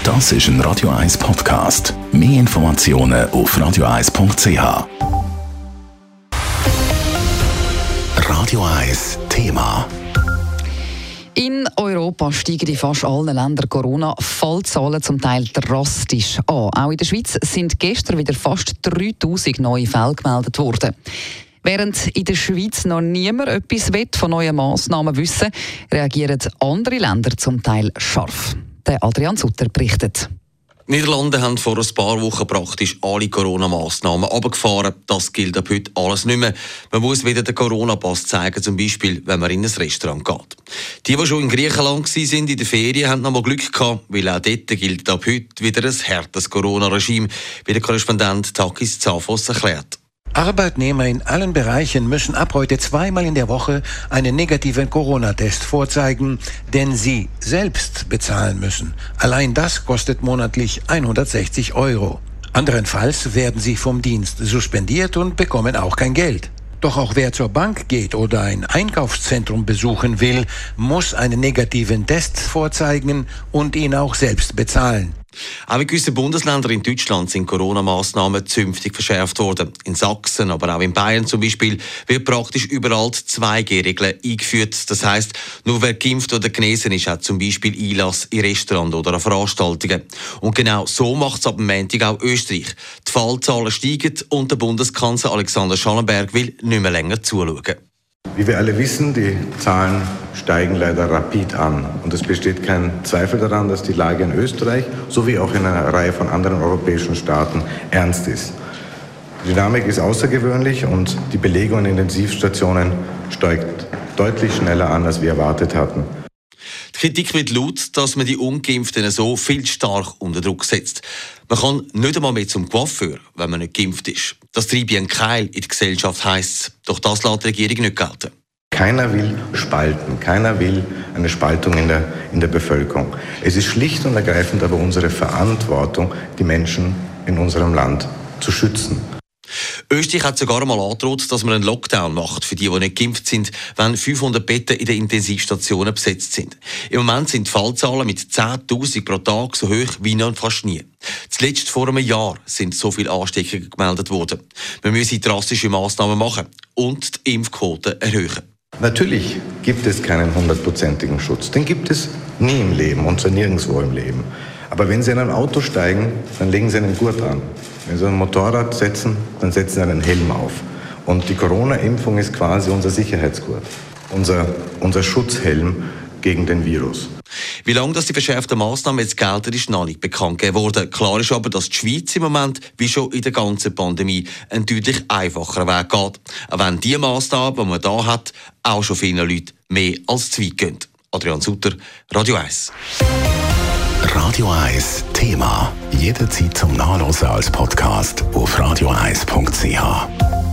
Das ist ein Radio 1 Podcast. Mehr Informationen auf radio1.ch. Radio 1 Thema. In Europa steigen in fast allen Ländern Corona-Fallzahlen zum Teil drastisch an. Auch in der Schweiz sind gestern wieder fast 3000 neue Fälle gemeldet worden. Während in der Schweiz noch niemand etwas von neuen Massnahmen wissen, reagieren andere Länder zum Teil scharf. Der Adrian Sutter berichtet. Die Niederlande haben vor ein paar Wochen praktisch alle Corona-Massnahmen runtergefahren. Das gilt ab heute alles nicht mehr. Man muss wieder den Corona-Pass zeigen, zum Beispiel, wenn man in ein Restaurant geht. Die schon in Griechenland waren in der Ferien, haben noch mal Glück gehabt, weil auch dort gilt ab heute wieder ein hartes Corona-Regime, wie der Korrespondent Takis Zafos erklärt. Arbeitnehmer in allen Bereichen müssen ab heute zweimal in der Woche einen negativen Corona-Test vorzeigen, den sie selbst bezahlen müssen. Allein das kostet monatlich 160 €. Anderenfalls werden sie vom Dienst suspendiert und bekommen auch kein Geld. Doch auch wer zur Bank geht oder ein Einkaufszentrum besuchen will, muss einen negativen Test vorzeigen und ihn auch selbst bezahlen. Auch in gewissen Bundesländern in Deutschland sind Corona-Massnahmen zünftig verschärft worden. In Sachsen, aber auch in Bayern zum Beispiel, wird praktisch überall die 2G-Regel eingeführt. Das heisst, nur wer geimpft oder genesen ist, hat zum Beispiel Einlass in Restaurants oder an Veranstaltungen. Und genau so macht es ab dem Montag auch Österreich. Die Fallzahlen steigen und der Bundeskanzler Alexander Schallenberg will nicht mehr länger zuschauen. Wie wir alle wissen, die Zahlen steigen leider rapid an. Und es besteht kein Zweifel daran, dass die Lage in Österreich sowie auch in einer Reihe von anderen europäischen Staaten ernst ist. Die Dynamik ist außergewöhnlich und die Belegung in Intensivstationen steigt deutlich schneller an, als wir erwartet hatten. Die Kritik wird laut, dass man die Ungeimpften so viel stark unter Druck setzt. Man kann nicht einmal mehr zum Coiffeur, wenn man nicht geimpft ist. Das treibe einen Keil in die Gesellschaft, heisst es. Doch das lässt die Regierung nicht gelten. Keiner will spalten, keiner will eine Spaltung in der Bevölkerung. Es ist schlicht und ergreifend aber unsere Verantwortung, die Menschen in unserem Land zu schützen. Österreich hat sogar einmal angedroht, dass man einen Lockdown macht für die nicht geimpft sind, wenn 500 Betten in den Intensivstationen besetzt sind. Im Moment sind die Fallzahlen mit 10'000 pro Tag so hoch wie noch fast nie. Zuletzt vor einem Jahr sind so viele Ansteckungen gemeldet worden. Wir müssen drastische Massnahmen machen und die Impfquote erhöhen. Natürlich gibt es keinen 100%igen Schutz. Den gibt es nie im Leben und zwar nirgendwo im Leben. Aber wenn Sie in ein Auto steigen, dann legen Sie einen Gurt an. Wenn Sie ein Motorrad setzen, dann setzen Sie einen Helm auf. Und die Corona-Impfung ist quasi unser Sicherheitsgurt, unser Schutzhelm gegen den Virus. Wie lange die verschärften Massnahmen jetzt gelten, ist noch nicht bekannt geworden. Klar ist aber, dass die Schweiz im Moment, wie schon in der ganzen Pandemie, einen deutlich einfacheren Weg geht. Auch wenn die Massnahmen, die man hier hat, auch schon vielen Leuten mehr als zu weit gehen. Adrian Sutter, Radio 1. Radio 1 Thema. Jederzeit zum Nachlesen als Podcast auf radio1.ch.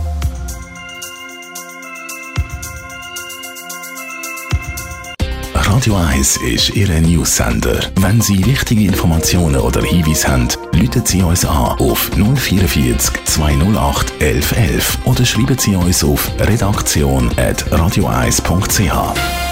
Radio 1 ist Ihr News-Sender. Wenn Sie wichtige Informationen oder Hinweise haben, rufen Sie uns an auf 044 208 1111 oder schreiben Sie uns auf redaktion@radio1.ch.